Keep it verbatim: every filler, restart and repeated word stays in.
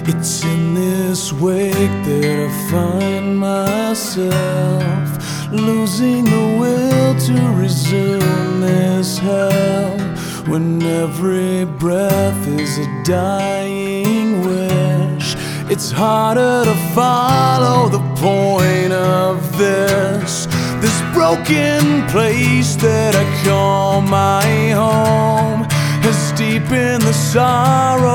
It's in this wake that I find myself losing the will to resume this hell, when every breath is a dying wish. It's harder to follow the point of this This broken place that I call my home, as deep in the sorrow